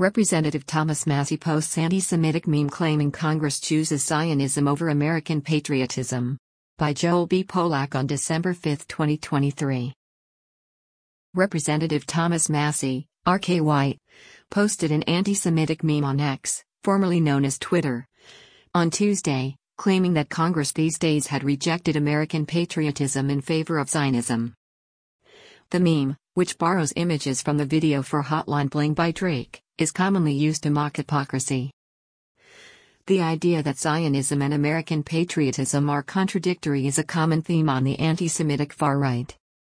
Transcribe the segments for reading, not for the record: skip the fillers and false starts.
Representative Thomas Massie posts anti-Semitic meme claiming Congress chooses Zionism over American patriotism. By Joel B. Polak on December 5, 2023. Representative Thomas Massie, RKY, posted an anti-Semitic meme on X, formerly known as Twitter, on Tuesday, claiming that Congress these days had rejected American patriotism in favor of Zionism. The meme, which borrows images from the video for Hotline Bling by Drake, is commonly used to mock hypocrisy. The idea that Zionism and American patriotism are contradictory is a common theme on the anti-Semitic far right.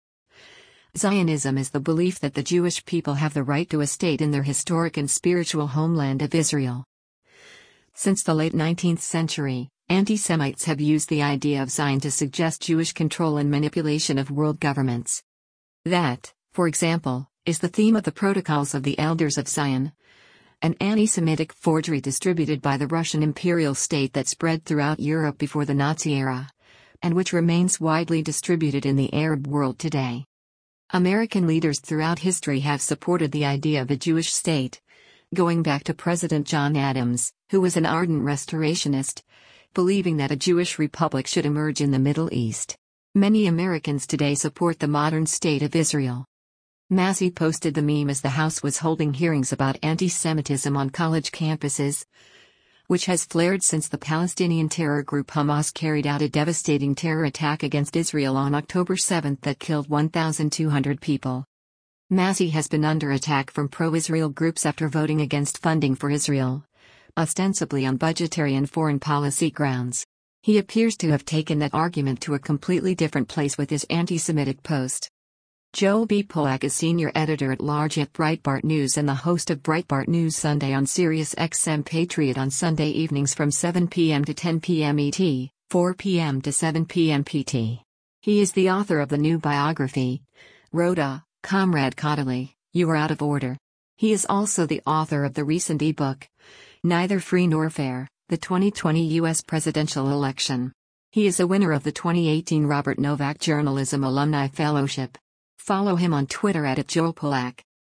Zionism is the belief that the Jewish people have the right to a state in their historic and spiritual homeland of Israel. Since the late 19th century, anti-Semites have used the idea of Zion to suggest Jewish control and manipulation of world governments. That, for example, is the theme of the Protocols of the Elders of Zion, an anti-Semitic forgery distributed by the Russian imperial state that spread throughout Europe before the Nazi era, and which remains widely distributed in the Arab world today. American leaders throughout history have supported the idea of a Jewish state, going back to President John Adams, who was an ardent restorationist, believing that a Jewish republic should emerge in the Middle East. Many Americans today support the modern state of Israel. Massie posted the meme as the House was holding hearings about anti-Semitism on college campuses, which has flared since the Palestinian terror group Hamas carried out a devastating terror attack against Israel on October 7 that killed 1,200 people. Massie has been under attack from pro-Israel groups after voting against funding for Israel, ostensibly on budgetary and foreign policy grounds. He appears to have taken that argument to a completely different place with his anti-Semitic post. Joel B. Polak is senior editor-at-large at Breitbart News and the host of Breitbart News Sunday on Sirius XM Patriot on Sunday evenings from 7 p.m. to 10 p.m. ET, 4 p.m. to 7 p.m. PT. He is the author of the new biography, Rhoda, Comrade Caudaly, You Are Out of Order. He is also the author of the recent ebook, Neither Free Nor Fair, the 2020 U.S. Presidential Election. He is a winner of the 2018 Robert Novak Journalism Alumni Fellowship. Follow him on Twitter @JoelPolak.